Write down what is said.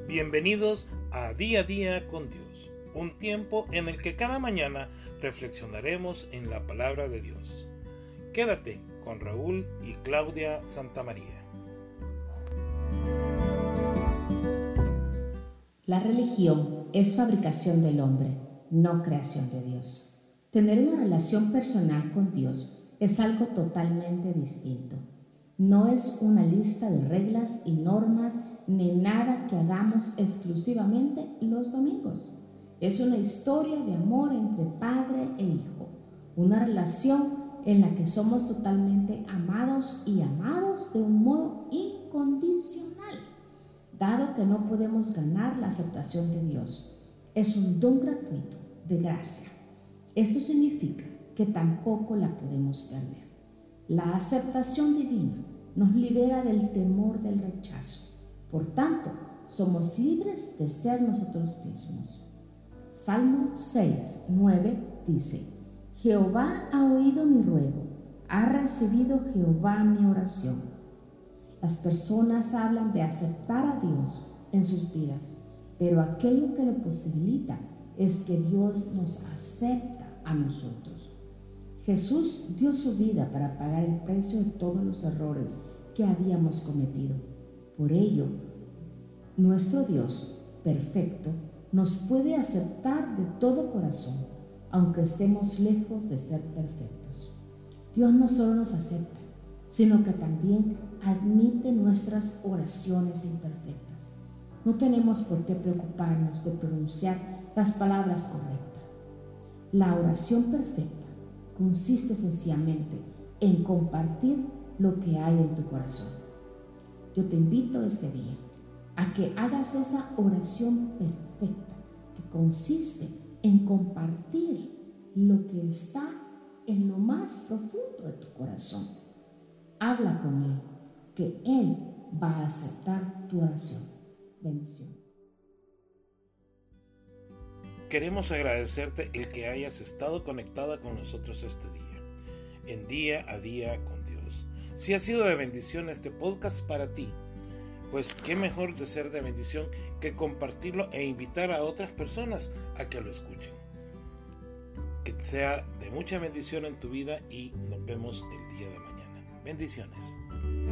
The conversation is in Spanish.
Bienvenidos a Día con Dios, un tiempo en el que cada mañana reflexionaremos en la palabra de Dios. Quédate con Raúl y Claudia Santamaría. La religión es fabricación del hombre, no creación de Dios. Tener una relación personal con Dios es algo totalmente distinto. No es una lista de reglas y normas ni nada que hagamos exclusivamente los domingos. Es una historia de amor entre padre e hijo, una relación en la que somos totalmente amados y amados de un modo incondicional. Dado que no podemos ganar la aceptación de Dios, es un don gratuito de gracia. Esto significa que tampoco la podemos perder. La aceptación divina nos libera del temor del rechazo. Por tanto, somos libres de ser nosotros mismos. Salmo 6:9 dice: Jehová ha oído mi ruego, ha recibido Jehová mi oración. Las personas hablan de aceptar a Dios en sus vidas, pero aquello que lo posibilita es que Dios nos acepta a nosotros. Jesús dio su vida para pagar el precio de todos los errores que habíamos cometido. Por ello, nuestro Dios perfecto nos puede aceptar de todo corazón, aunque estemos lejos de ser perfectos. Dios no solo nos acepta, sino que también admite nuestras oraciones imperfectas. No tenemos por qué preocuparnos de pronunciar las palabras correctas. La oración perfecta consiste sencillamente en compartir lo que hay en tu corazón. Yo te invito este día a que hagas esa oración perfecta que consiste en compartir lo que está en lo más profundo de tu corazón. Habla con Él, que Él va a aceptar tu oración. Bendiciones. Queremos agradecerte el que hayas estado conectada con nosotros este día, en Día con Dios. Si ha sido de bendición este podcast para ti, pues qué mejor de ser de bendición que compartirlo e invitar a otras personas a que lo escuchen. Que sea de mucha bendición en tu vida y nos vemos el día de mañana. Bendiciones.